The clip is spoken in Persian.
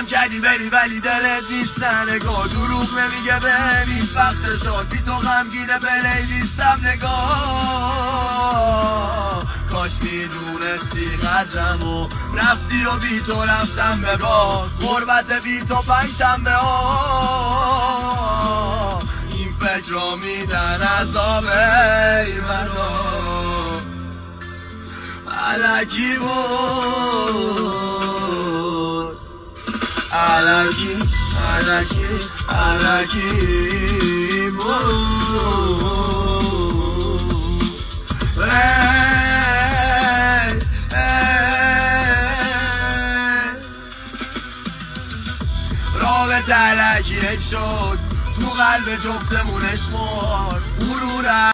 قسم کردی بری ولی دلت نیست نگاه، دروغ نمیگه ببیش وقت شد بی تو غمگینه پلیلیستم نگاه. کاش میدونستی قدرمو رفتی و بی تو رفتم به باد، غربت بی تو پنجشنبه ها این فکر رو میدن عذاب ایمنا. علکی بود علکی علکی علکی بود. رابط علکی شد تو قلب جفتمون اشمار غرور